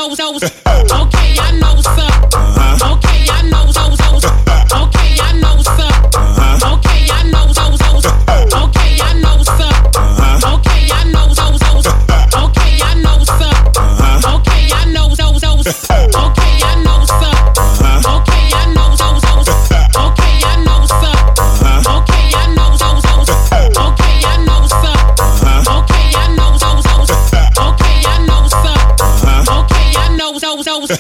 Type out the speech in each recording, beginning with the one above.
Okay, I know some. Okay, I know some. Okay, I know some. Okay, I know some. Okay, I know some. Okay, I know some. Okay, I know some. Okay, I know some. Okay, I know some. Okay, I know some. Okay, I know some. Okay, I know some. Okay, I know some. Okay, I know some. Okay, I know some. Okay, I know so.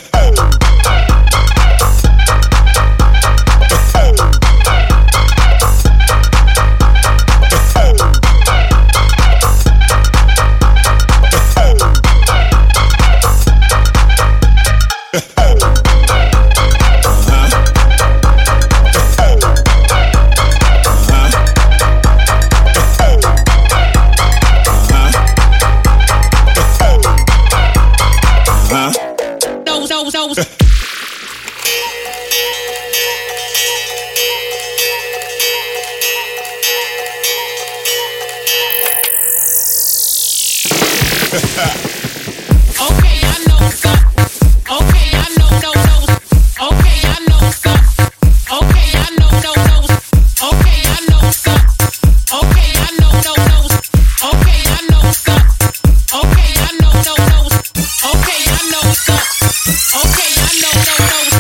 Okay, I know some. Okay, I know those. Okay, I know some. Okay, I know those. Okay, I know some. Okay, I know those. Okay, I know some. Okay, I know those. Okay, I know some. Okay, I know those.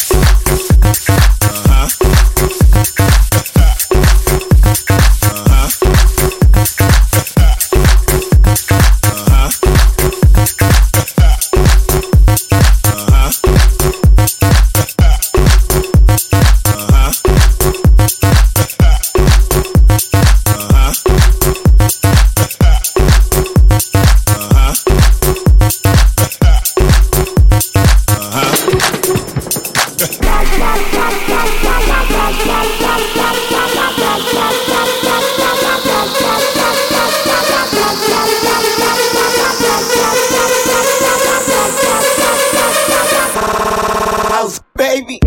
Baby.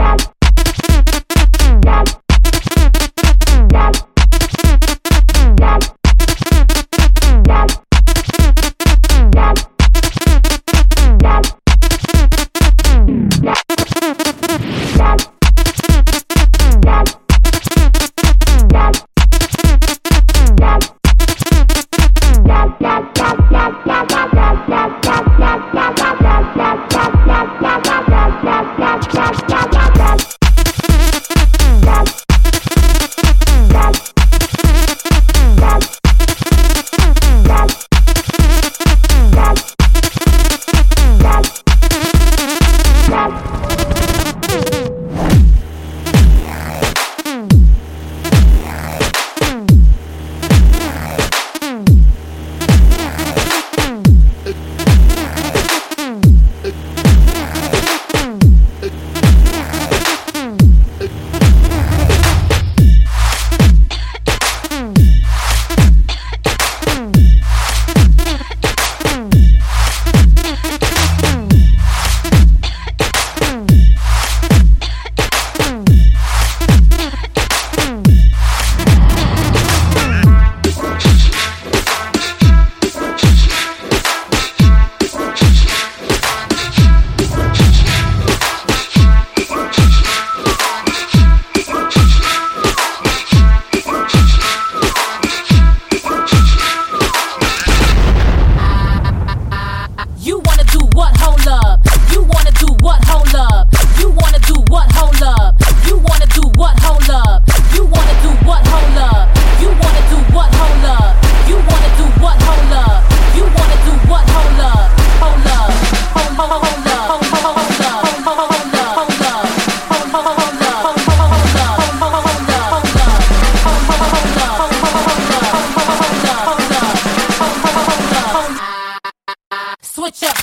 Switch up.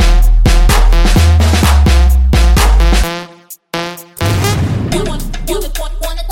You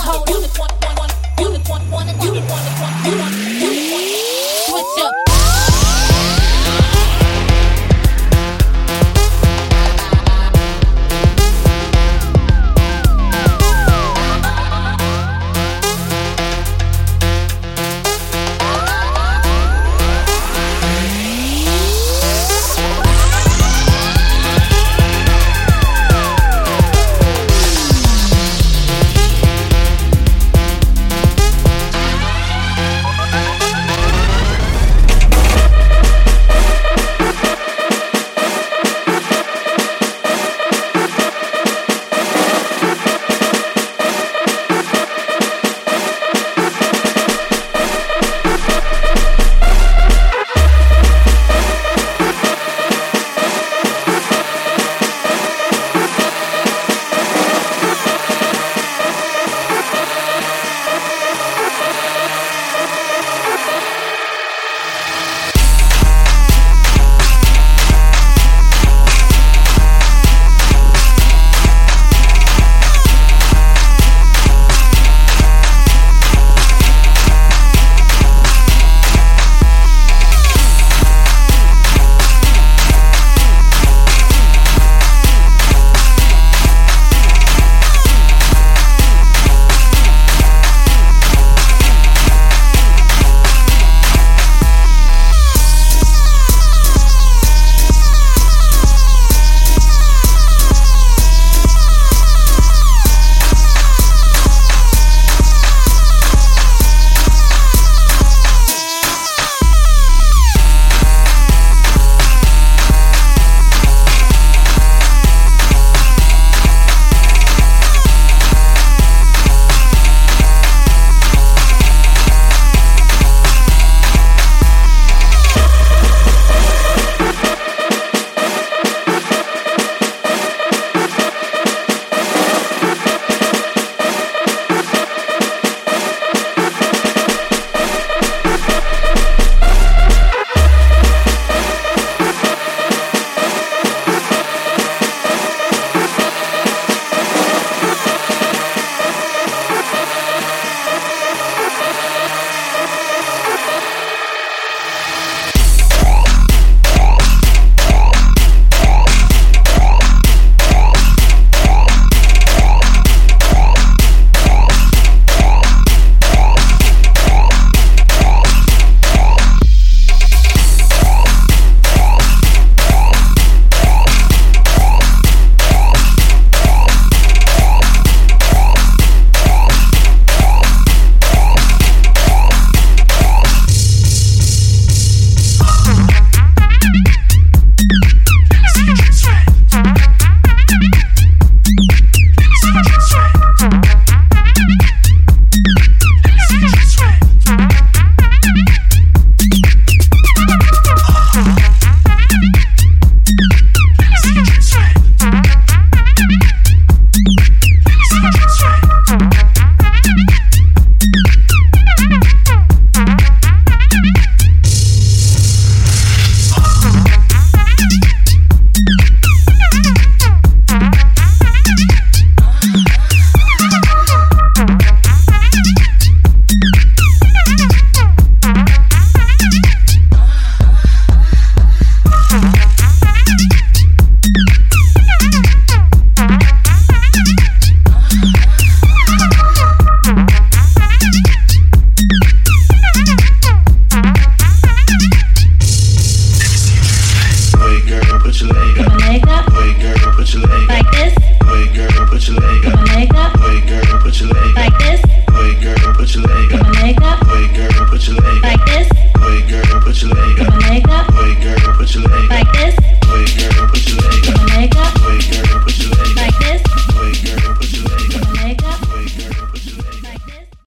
Like this.